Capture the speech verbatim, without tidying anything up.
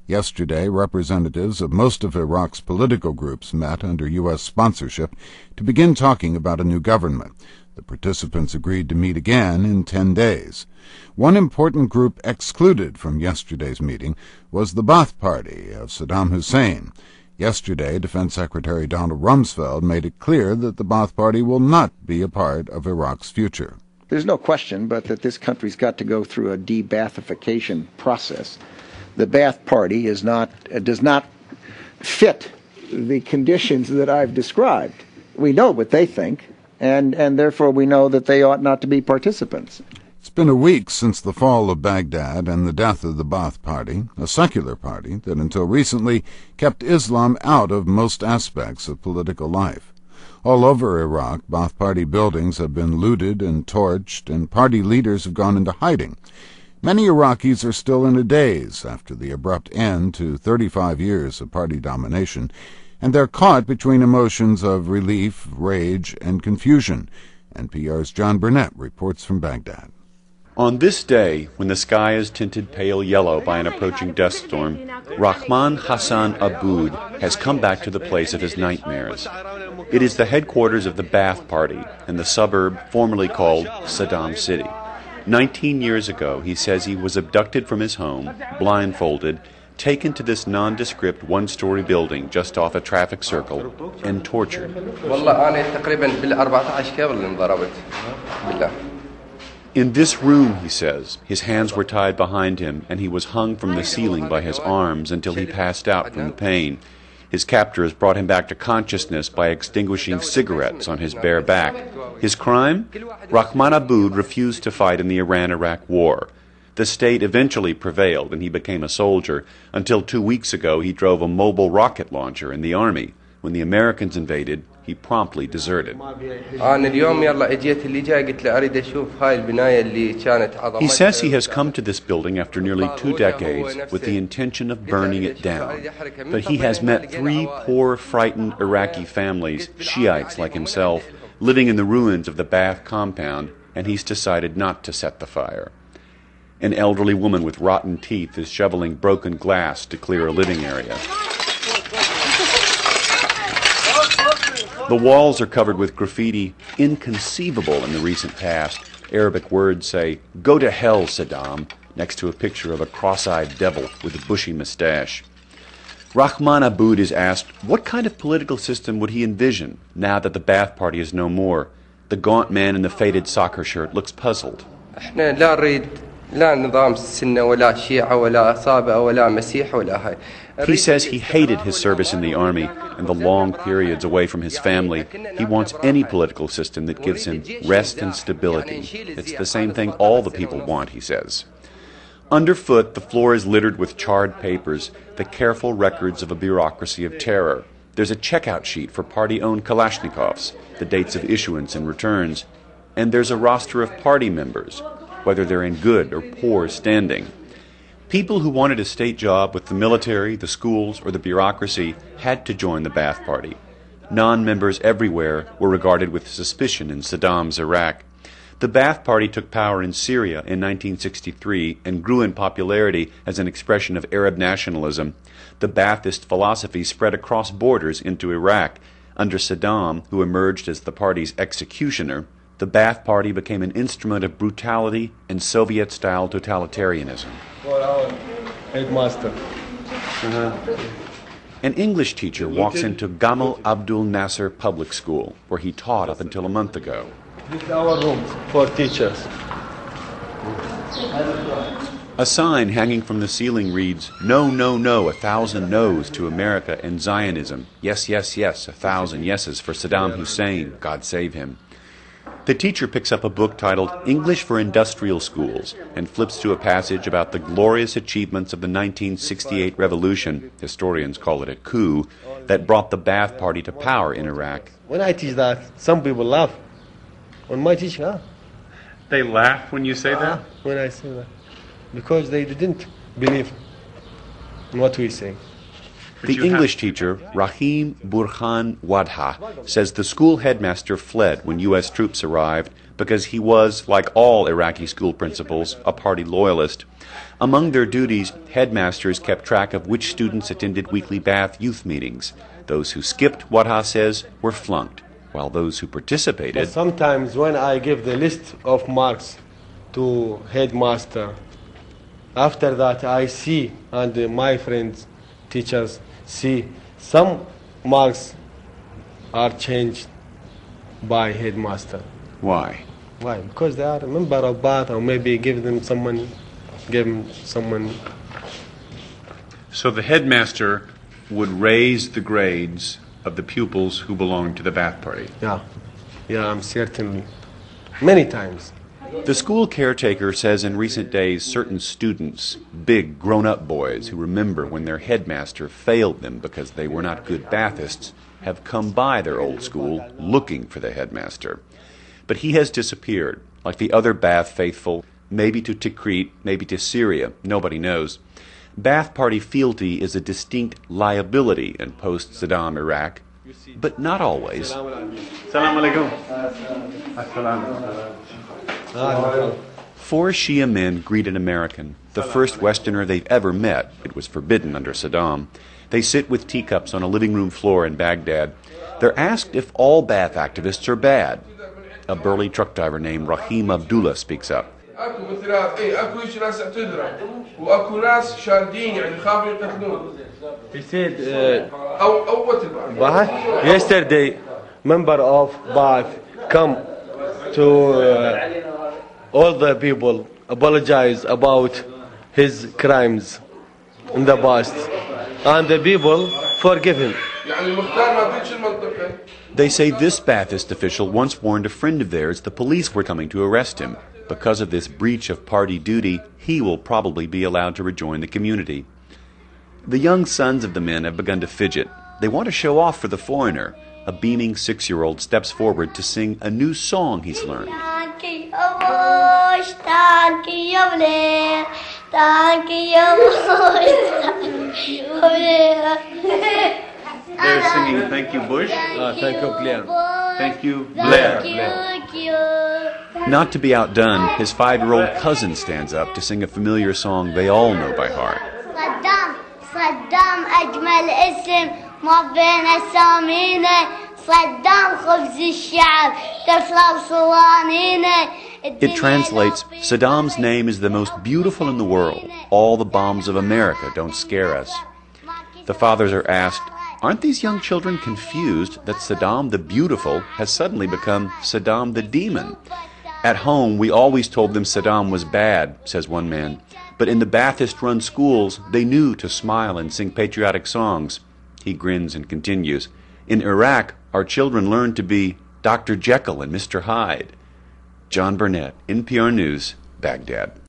Yesterday, representatives of most of Iraq's political groups met under U S sponsorship to begin talking about a new government. The participants agreed to meet again in ten days. One important group excluded from yesterday's meeting was the Ba'ath Party of Saddam Hussein. Yesterday, Defense Secretary Donald Rumsfeld made it clear that the Ba'ath Party will not be a part of Iraq's future. There's no question but that this country's got to go through a de-Ba'athification process. The Ba'ath Party is not, uh, does not fit the conditions that I've described. We know what they think, and, and therefore we know that they ought not to be participants. It's been a week since the fall of Baghdad and the death of the Ba'ath Party, a secular party that until recently kept Islam out of most aspects of political life. All over Iraq, Ba'ath Party buildings have been looted and torched, and party leaders have gone into hiding. Many Iraqis are still in a daze after the abrupt end to thirty-five years of party domination, and they're caught between emotions of relief, rage, and confusion. N P R's John Burnett reports from Baghdad. On this day, when the sky is tinted pale yellow by an approaching dust storm, Rahman Hassan Aboud has come back to the place of his nightmares. It is the headquarters of the Ba'ath Party in the suburb formerly called Saddam City. Nineteen years ago, he says he was abducted from his home, blindfolded, taken to this nondescript one-story building just off a traffic circle, and tortured. In this room, he says, his hands were tied behind him, and he was hung from the ceiling by his arms until he passed out from the pain. His captors brought him back to consciousness by extinguishing cigarettes on his bare back. His crime? Rahman Aboud refused to fight in the Iran-Iraq war. The state eventually prevailed, and he became a soldier. Until two weeks ago, he drove a mobile rocket launcher in the army. When the Americans invaded, he promptly deserted. He says he has come to this building after nearly two decades with the intention of burning it down. But he has met three poor, frightened Iraqi families, Shiites like himself, living in the ruins of the Ba'ath compound, and he's decided not to set the fire. An elderly woman with rotten teeth is shoveling broken glass to clear a living area. The walls are covered with graffiti inconceivable in the recent past. Arabic words say, "Go to hell, Saddam," next to a picture of a cross-eyed devil with a bushy mustache. Rahman Aboud is asked what kind of political system would he envision now that the Ba'ath Party is no more. The gaunt man in the faded soccer shirt looks puzzled. He says he hated his service in the army and the long periods away from his family. He wants any political system that gives him rest and stability. It's the same thing all the people want, he says. Underfoot, the floor is littered with charred papers, the careful records of a bureaucracy of terror. There's a checkout sheet for party-owned Kalashnikovs, the dates of issuance and returns. And there's a roster of party members, whether they're in good or poor standing. People who wanted a state job with the military, the schools, or the bureaucracy had to join the Ba'ath Party. Non-members everywhere were regarded with suspicion in Saddam's Iraq. The Ba'ath Party took power in Syria in nineteen sixty-three and grew in popularity as an expression of Arab nationalism. The Ba'athist philosophy spread across borders into Iraq. Under Saddam, who emerged as the party's executioner, the Ba'ath Party became an instrument of brutality and Soviet-style totalitarianism. For our headmaster. Uh-huh. An English teacher walks into Gamal Abdul Nasser Public School, where he taught up until a month ago. This is our rooms for teachers. A sign hanging from the ceiling reads, "No, no, no, a thousand no's to America and Zionism. Yes, yes, yes, a thousand yeses for Saddam Hussein, God save him." The teacher picks up a book titled English for Industrial Schools and flips to a passage about the glorious achievements of the nineteen sixty-eight revolution, historians call it a coup, that brought the Ba'ath Party to power in Iraq. When I teach that, some people laugh. When my teaching, huh? They laugh when you say that? When I say that. Because they didn't believe in what we say. The English teacher, Rahim Burhan Wadha, says the school headmaster fled when U S troops arrived, because he was, like all Iraqi school principals, a party loyalist. Among their duties, headmasters kept track of which students attended weekly Ba'ath youth meetings. Those who skipped, Wadha says, were flunked, while those who participated... But sometimes when I give the list of marks to headmaster, after that I see, and uh, my friends, teachers, see some marks are changed by headmaster. Why? Why? Because they are a member of Ba'ath, or maybe give them some money, give them some money. So the headmaster would raise the grades of the pupils who belonged to the Ba'ath Party. Yeah, yeah, I'm certainly. Many times. The school caretaker says in recent days certain students, big grown-up boys who remember when their headmaster failed them because they were not good Ba'athists, have come by their old school looking for the headmaster. But he has disappeared, like the other Ba'ath faithful, maybe to Tikrit, maybe to Syria, nobody knows. Ba'ath Party fealty is a distinct liability in post-Saddam Iraq, but not always. Salam alaikum. Four Shia men greet an American, the first Westerner they've ever met. It was forbidden under Saddam. They sit with teacups on a living room floor in Baghdad. They're asked if all Ba'ath activists are bad. A burly truck driver named Rahim Abdullah speaks up. He said, uh, Ba'ath, yesterday, member of Ba'ath come to uh, all the people apologize about his crimes in the past, and the people forgive him. They say this Ba'athist official once warned a friend of theirs the police were coming to arrest him. Because of this breach of party duty, he will probably be allowed to rejoin the community. The young sons of the men have begun to fidget. They want to show off for the foreigner. A beaming six-year-old steps forward to sing a new song he's learned. They're singing Thank You, Bush. Uh, thank you, Blair. Thank you, Blair. Not to be outdone, his five-year-old cousin stands up to sing a familiar song they all know by heart. Saddam, Saddam, أجمل اسم ما بين أسامينا. Saddam خبز الشعب تفلق صوانينا. It translates, Saddam's name is the most beautiful in the world. All the bombs of America don't scare us. The fathers are asked, aren't these young children confused that Saddam the Beautiful has suddenly become Saddam the Demon? At home, we always told them Saddam was bad, says one man. But in the Ba'athist-run schools, they knew to smile and sing patriotic songs. He grins and continues. In Iraq, our children learned to be Doctor Jekyll and Mister Hyde. John Burnett, N P R News, Baghdad.